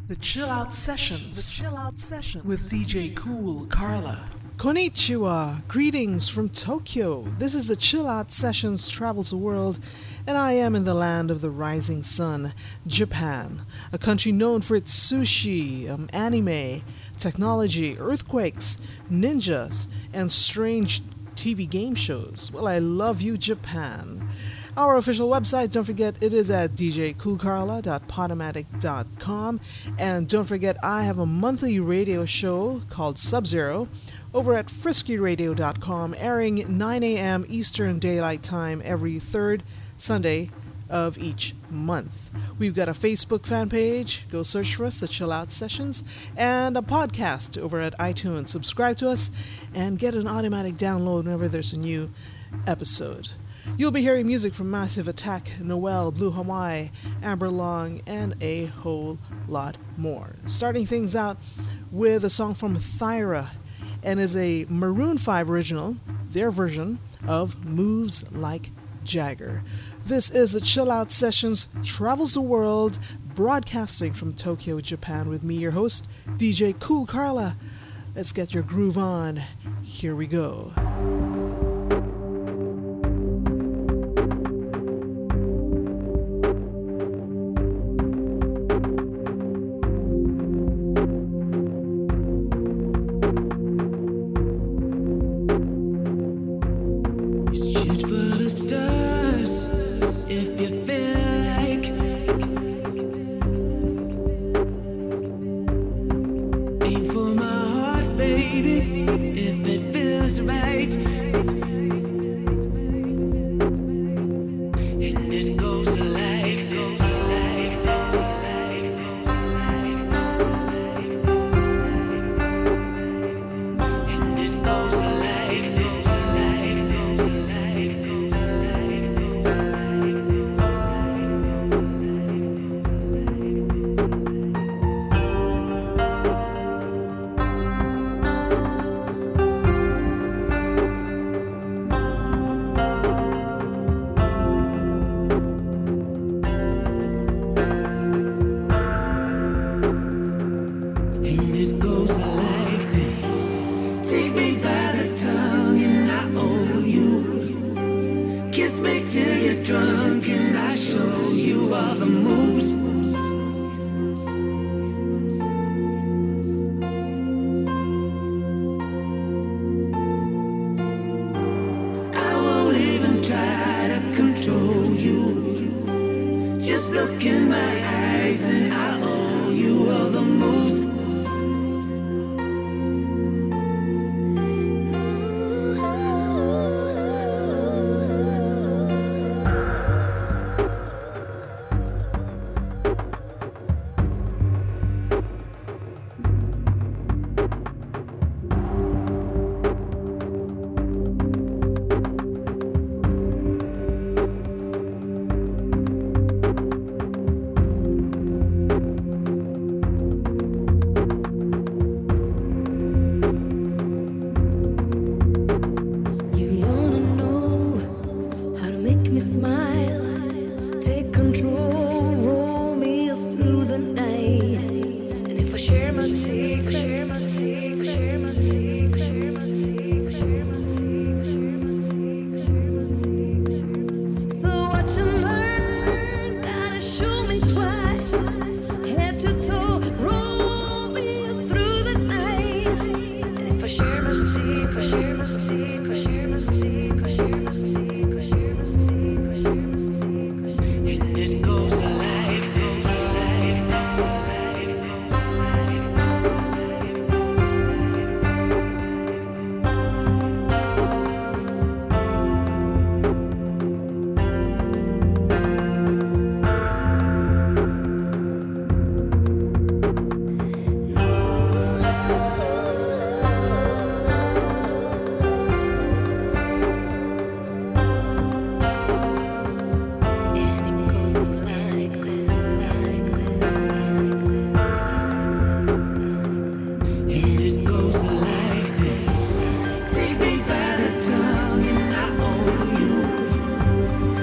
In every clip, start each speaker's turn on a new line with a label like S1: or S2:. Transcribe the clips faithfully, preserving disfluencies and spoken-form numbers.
S1: The Chill Out Sessions. The Chill Out Sessions with D J Cool Carla.
S2: Konnichiwa, greetings from Tokyo. This is the Chill Out Sessions Travels the World, and I am in the land of the rising sun, Japan, a country known for its sushi, um, anime, technology, earthquakes, ninjas, and strange T V game shows. Well, I love you, Japan. Our official website, don't forget, it is at d j cool carla dot podomatic dot com. And don't forget, I have a monthly radio show called Sub-Zero over at frisky radio dot com, airing nine a.m. Eastern Daylight Time every third Sunday of each month. We've got a Facebook fan page. Go search for us, the Chill Out Sessions, and a podcast over at iTunes. Subscribe to us and get an automatic download whenever there's a new episode. You'll be hearing music from Massive Attack, Noel, Blue Hawaii, Amber Long, and a whole lot more. Starting things out with a song from Thyra, and is a Maroon five original, their version of Moves Like Jagger. This is the Chill Out Sessions Travels the World, broadcasting from Tokyo, Japan, with me, your host, D J Cool Carla. Let's get your groove on. Here we go.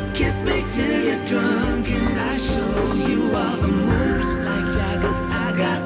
S3: Till you're drunk and I show you all the moves like Jagger. I got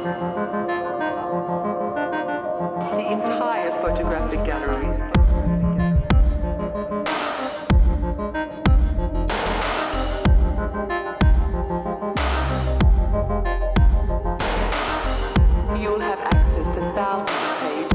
S3: The entire photographic gallery. You'll have access to thousands of pages.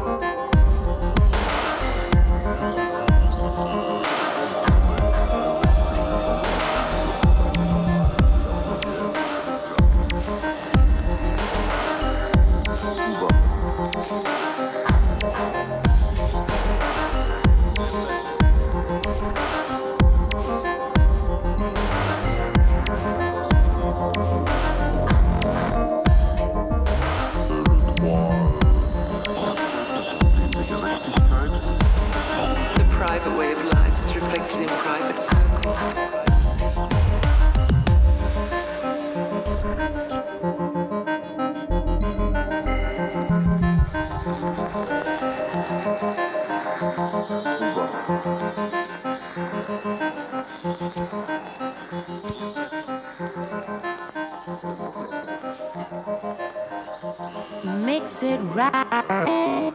S3: The private way of life is reflected in private circles.
S4: Mix it right.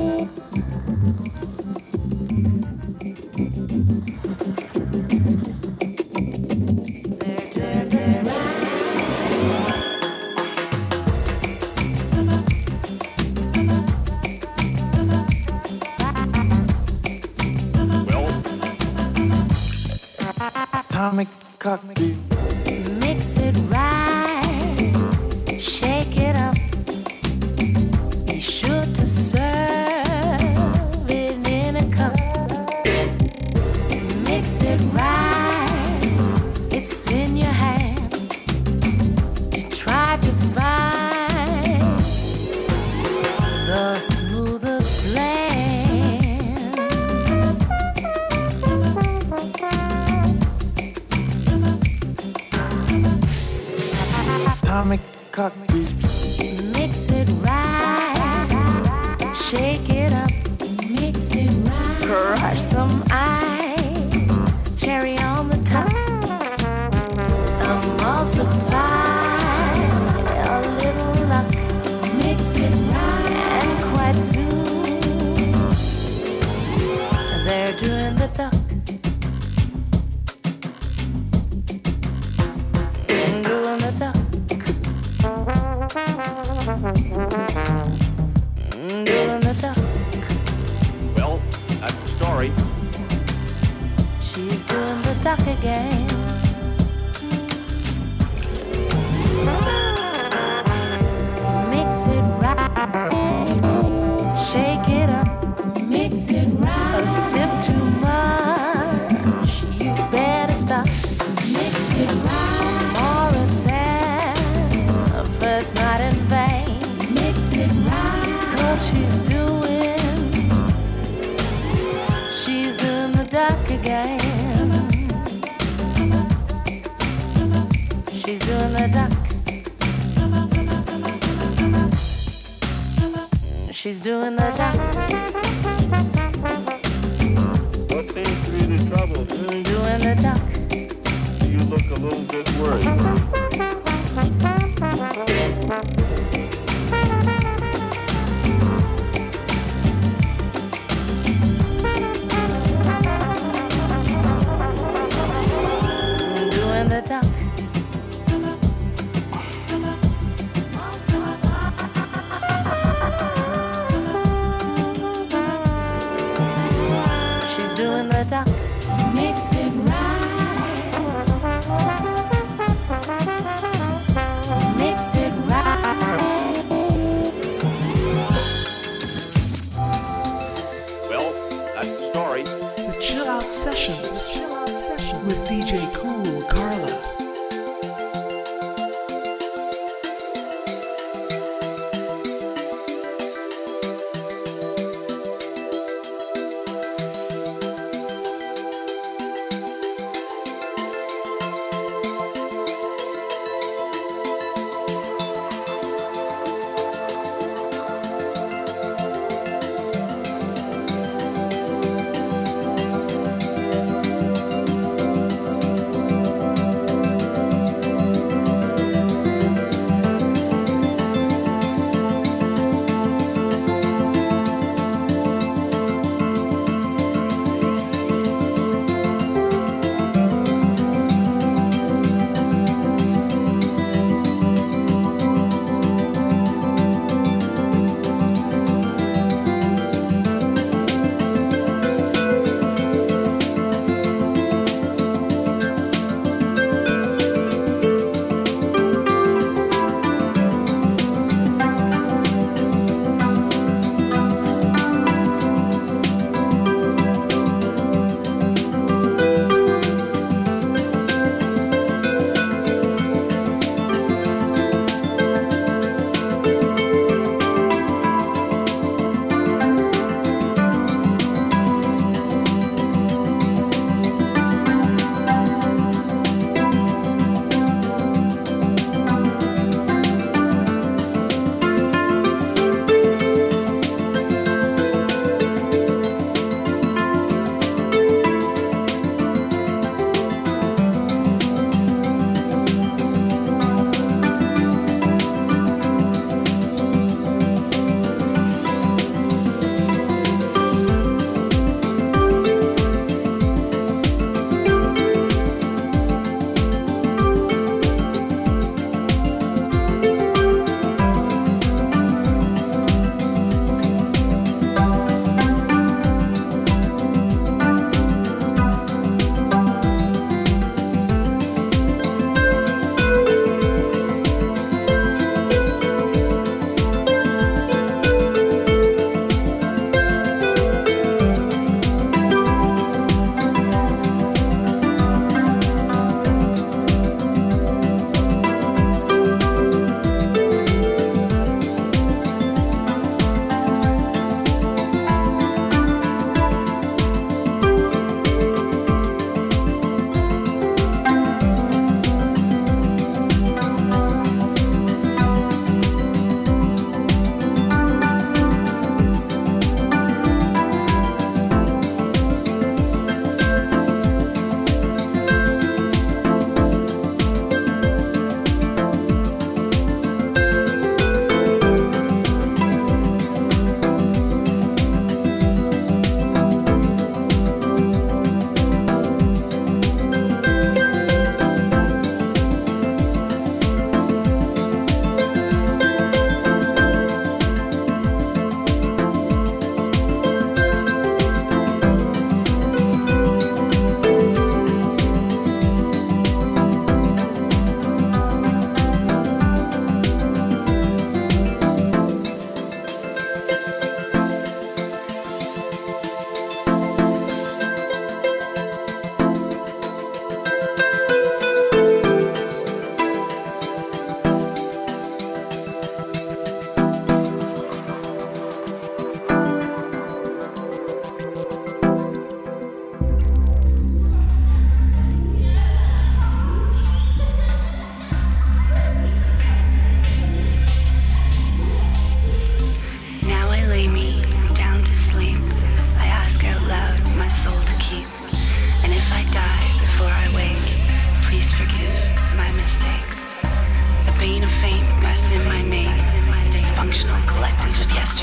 S5: Atomic cocktail.
S4: Mix it right. Shake it up. Be sure to serve it in a cup. Mix it right. It's in your hand. You try to find the smoothest blend.
S5: Atomic cocktail.
S4: Mix it right, shake it up, mix it right, crush some ice, cherry on the top, emulsify a little luck, mix it right, and quite soon they're doing the duck. Doing the duck. Doing the duck.
S5: Well, that's the story.
S4: She's doing the duck again. Mix it right. Shake it up. Mix it right. A sip too much. You better stop. Mix it right. Morris effort's not in vain. Mix it right. Cause she's doing, she's doing the duck again. She's doing the duck. She's doing the duck.
S5: What seems to be the trouble?
S4: Doing the duck.
S5: You look a little bit worried.
S4: Doing the duck. She's doing the duck. Mix it right. Mix it right.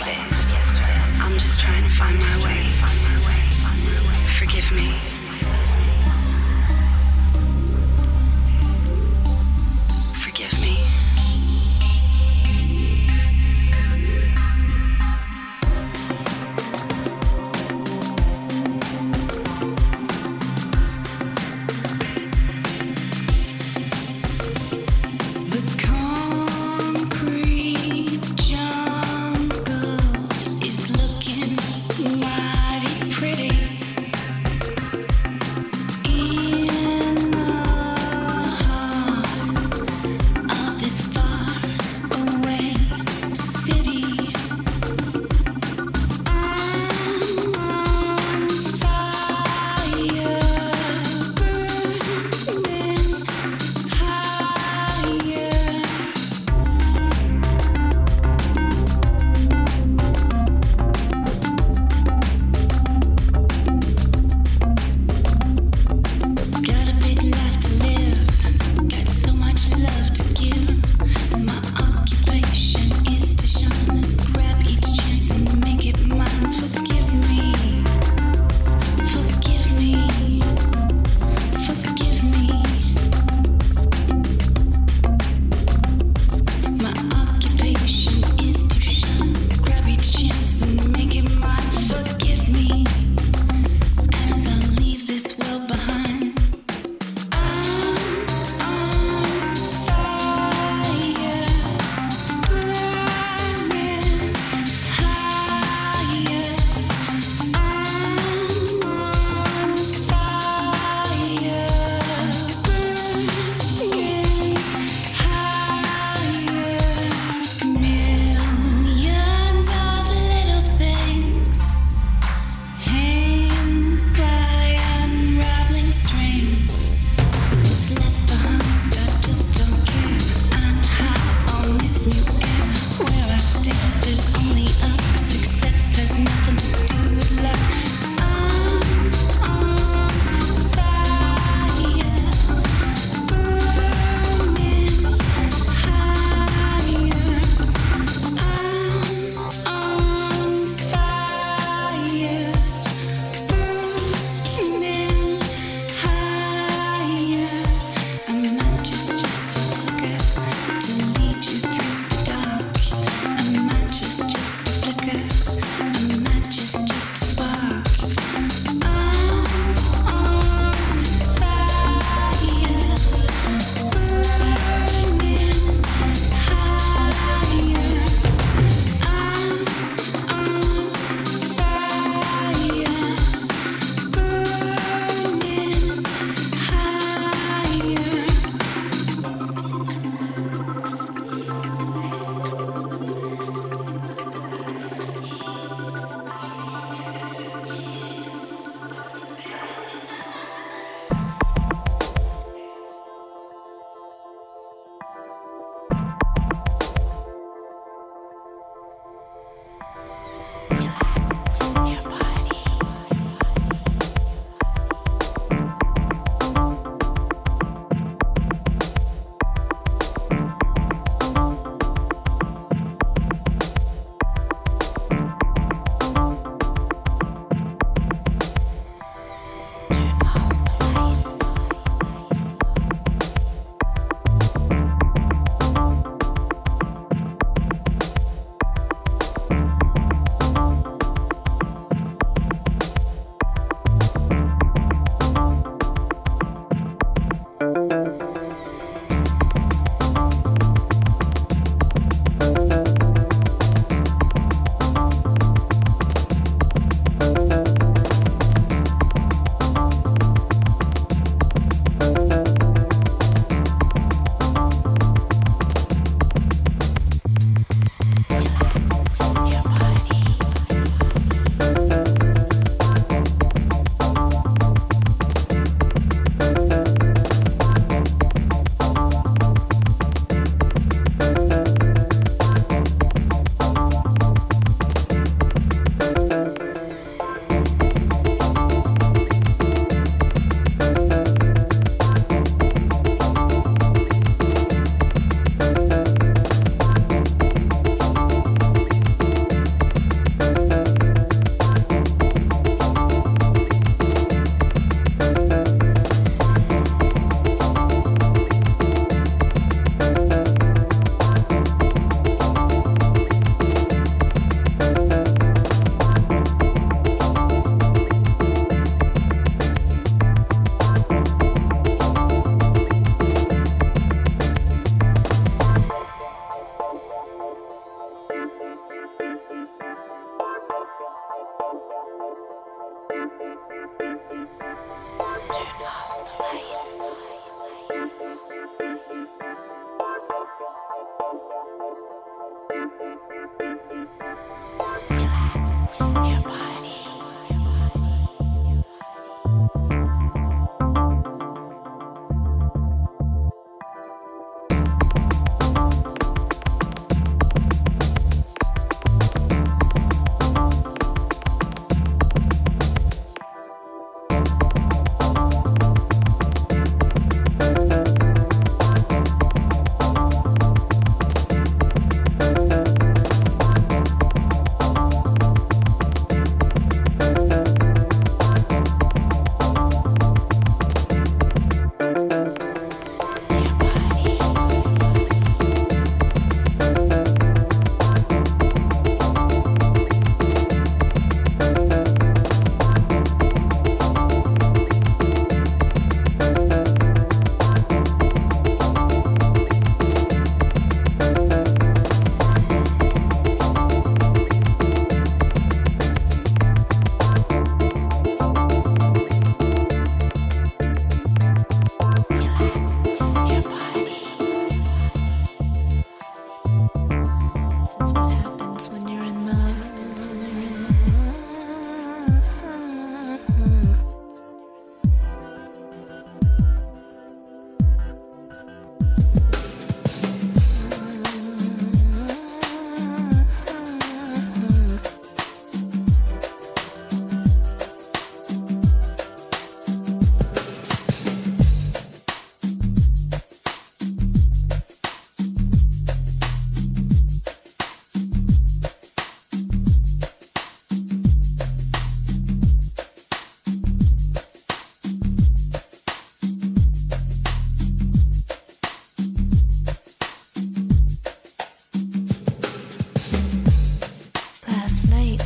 S6: yesterday's. I'm just trying to find my way. Forgive me. Forgive me.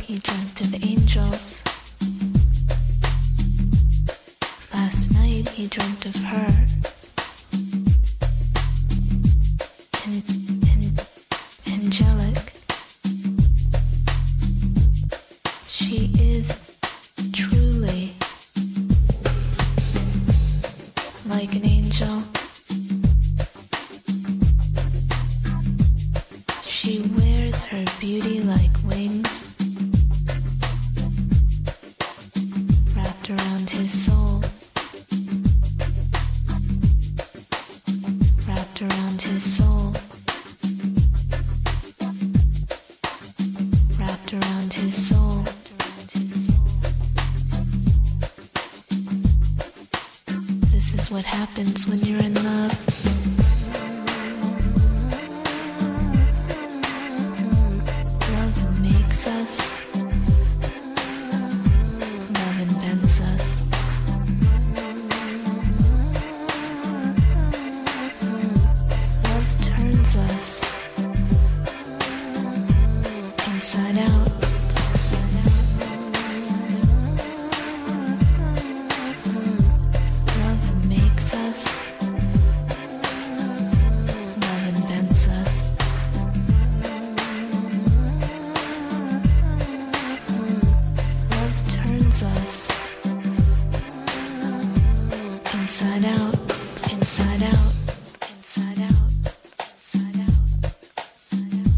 S7: he dreamt of angels. Last night he dreamt of her. An, an, angelic. She is truly like an angel. She wears her beauty like wings, wrapped around his soul, wrapped around his soul, wrapped around his soul. This is what happens when you're in love. Love makes us. Love invents us. Love turns us inside out. Love makes us. Love invents us. Love turns us inside out, inside out, inside out, inside out, inside out.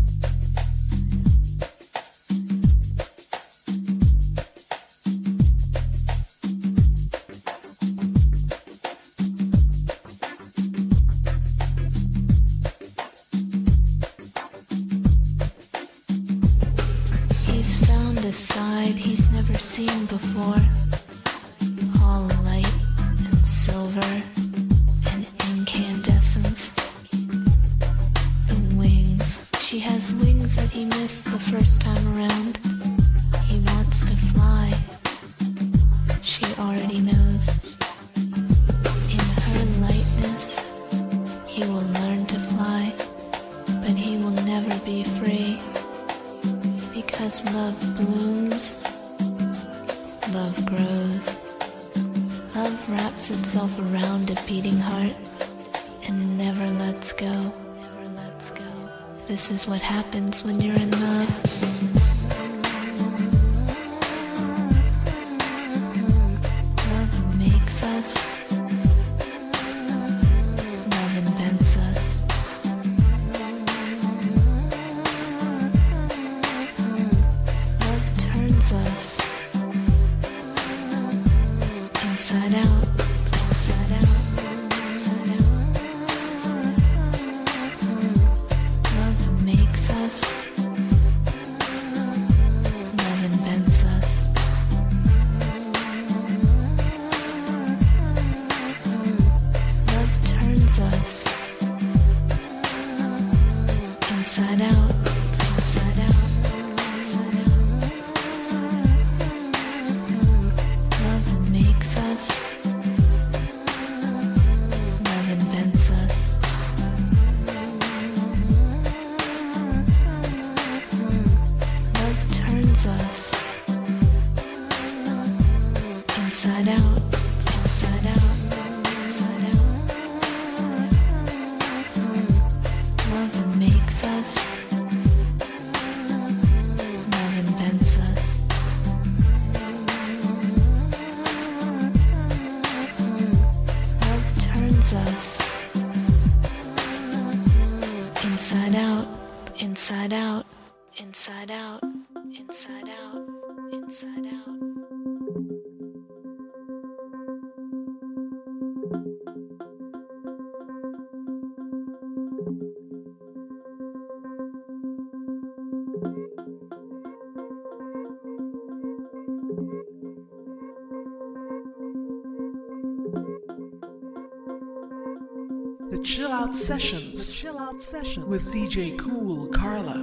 S7: He's found a side he's never seen before, all light and silver and incandescence. And wings. She has wings that he missed the first time around. He wants to fly. She already knows. In her lightness, he will learn to fly, but he will never be free. Because love blooms, love grows. Love wraps itself around a beating heart and never lets go. Never lets go. This is what happens when you're in love. Love makes us. Love invents us. Love turns us inside out, inside out, inside out. Love makes us. Love invents us. Love turns us inside out, inside out, inside out. Love makes us. Love invents us. Love turns us inside out, inside out, inside out. Love makes us. Love invents us. Love turns us inside out, inside out, inside out, inside out, inside out.
S1: The Chill Out Sessions. The Chill Out Sessions with D J Cool Carla.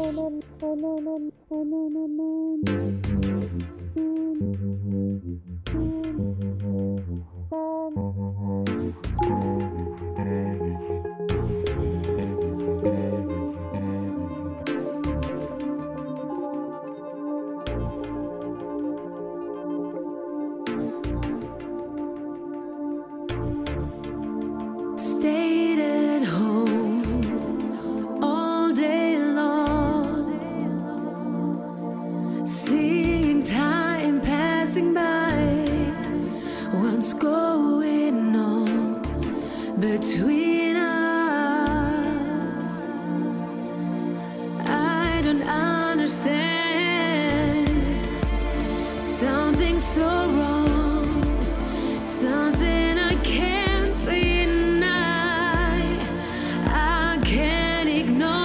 S7: Stayed at home all day long, seeing time passing by. What's going on between us? I don't understand. Something's so wrong, something I can't deny, I can't ignore.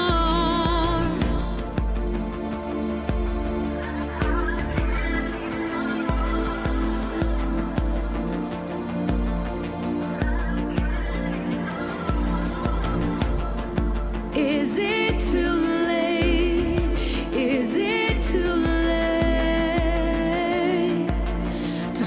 S7: Is it too late? Is it too late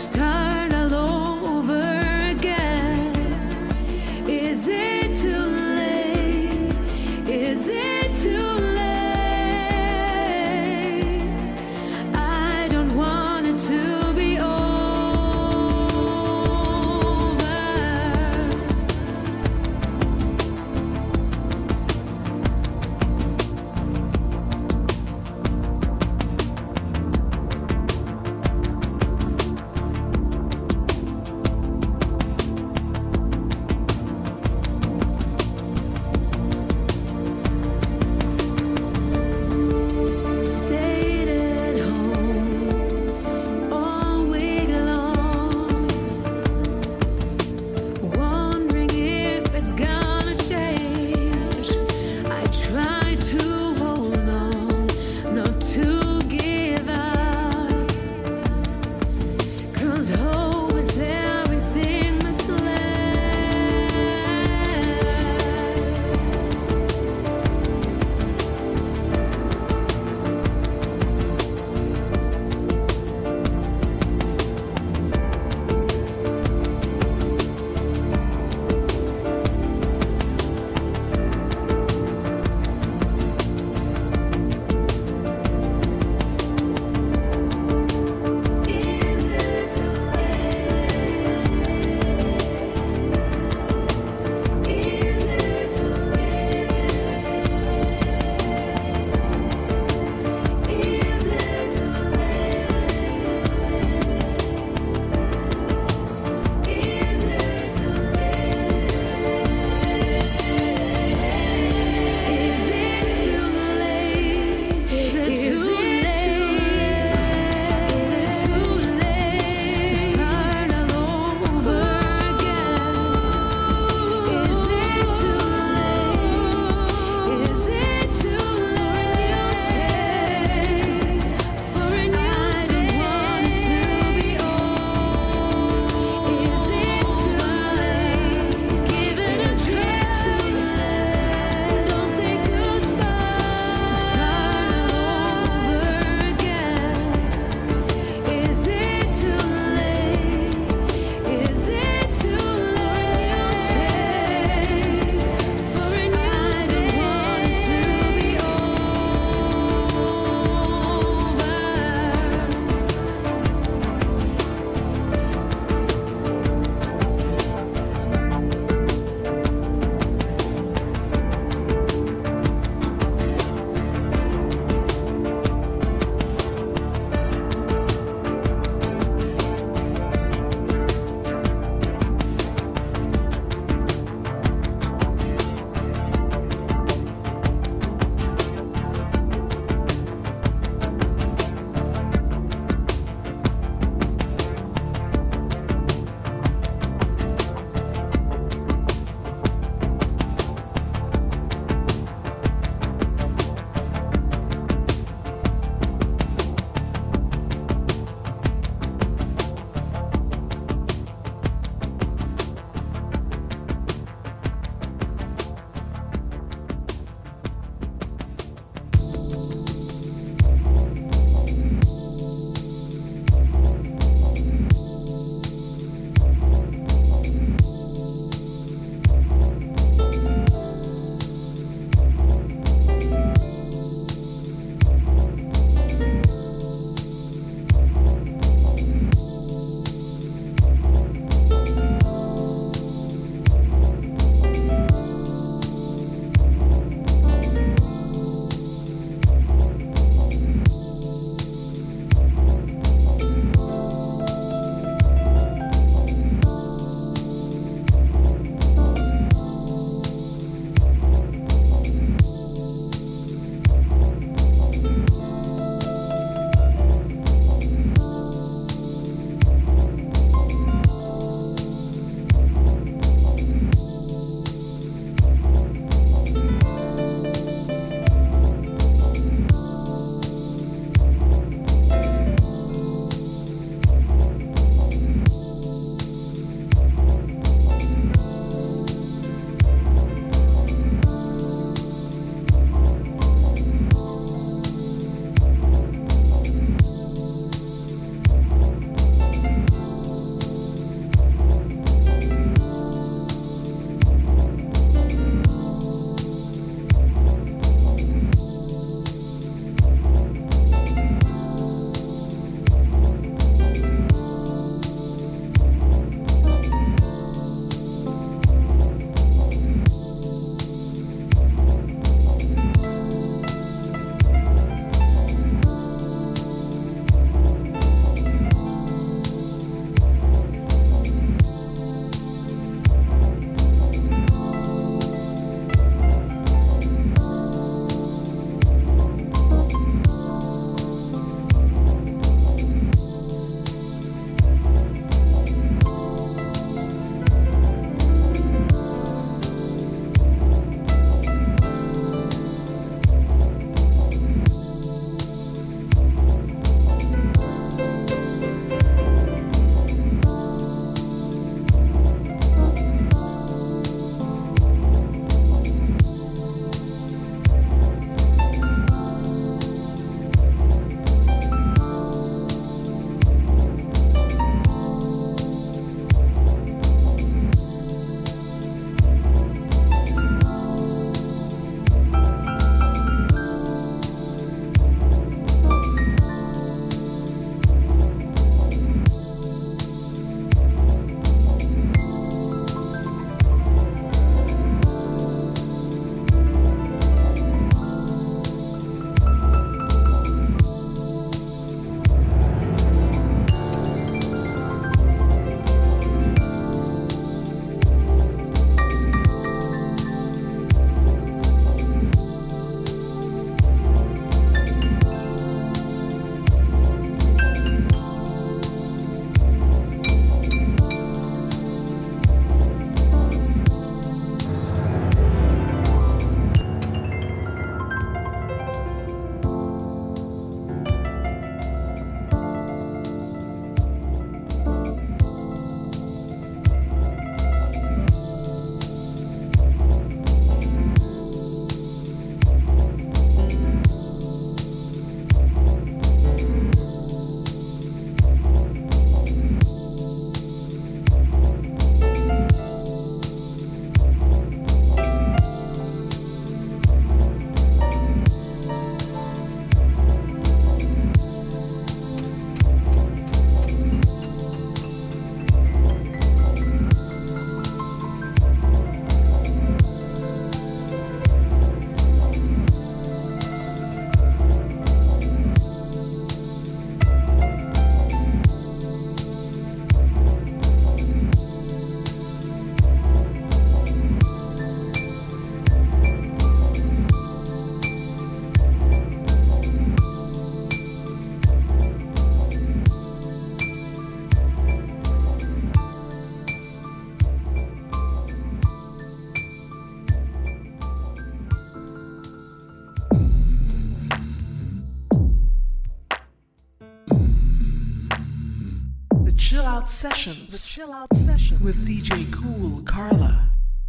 S1: Out Sessions. The Chill Out Sessions with D J Cool Carla.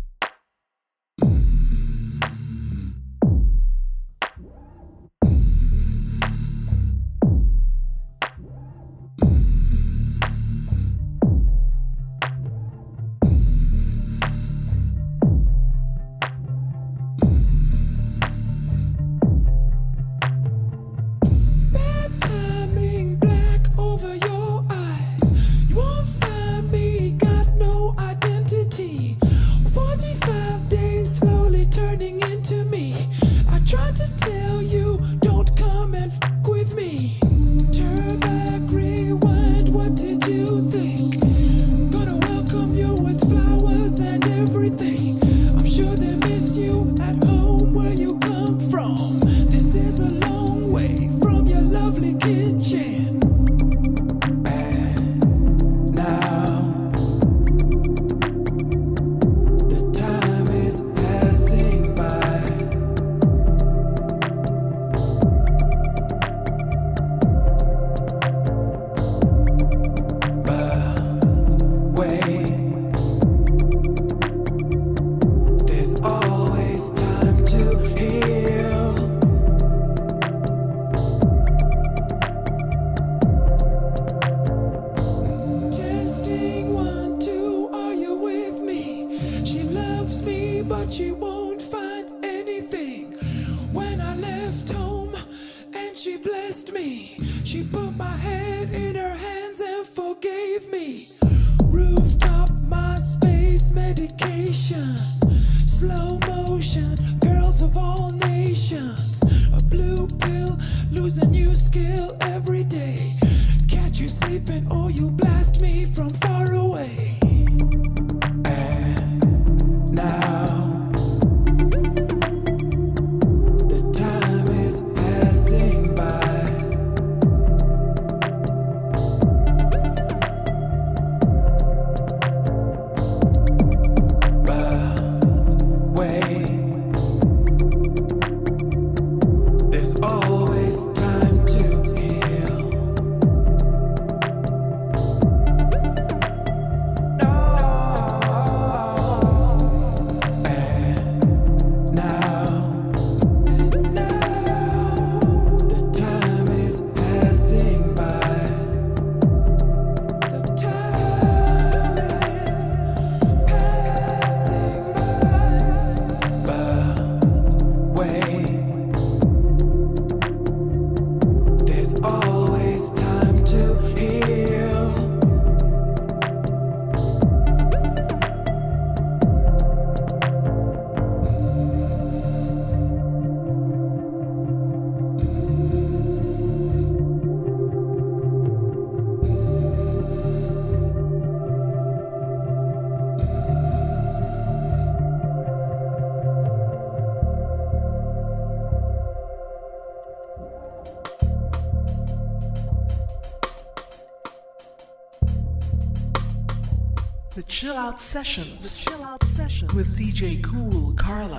S1: The Chill Out Sessions. The Chill Out Sessions with D J Cool Carla.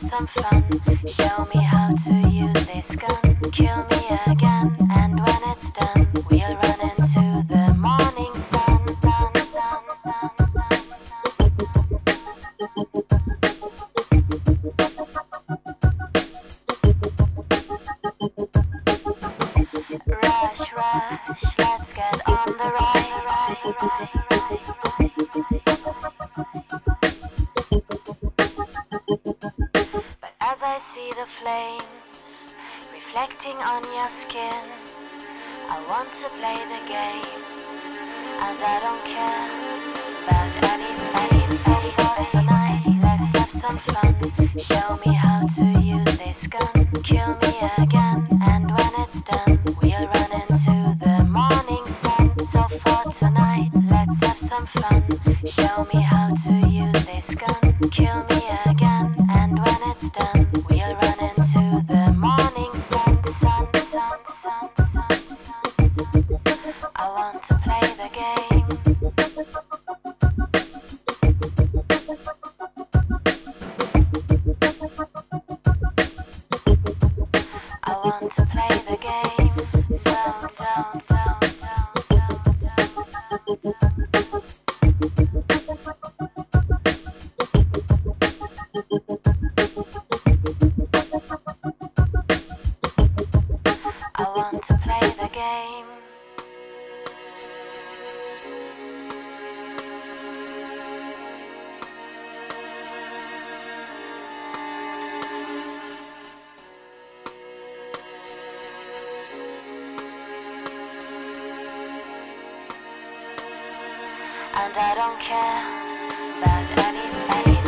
S7: Show me how to use this gun. Kill me again, and when it's
S4: I see the flames reflecting on your skin. I want to play the game, and I don't care about anything. So for tonight, let's have some fun. Show me how to use this gun. Kill me again, and when it's done, we'll run into the morning sun. So for tonight, let's have some fun. Show me how to use this gun. Kill me again, and when it's done, we'll run into the morning sun. Sun, sun, sun, sun, sun. I want to play the game. I want to play the game. Down, down, down, down, down, down, down. I want to play the game. And I don't care about anything.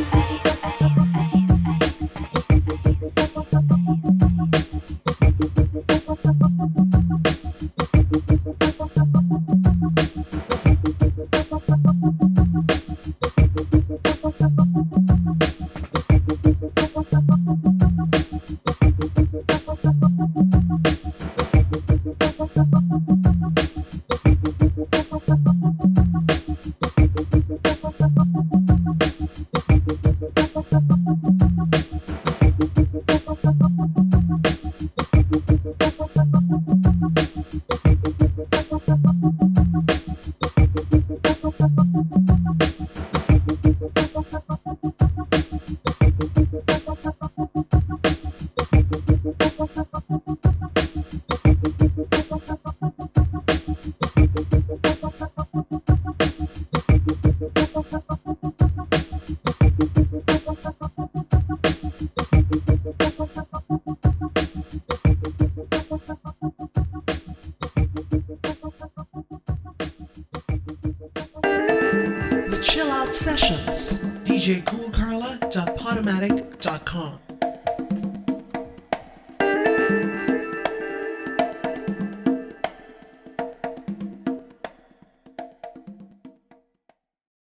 S1: The Chill Out Sessions, D J Cool Carla dot podomatic dot com.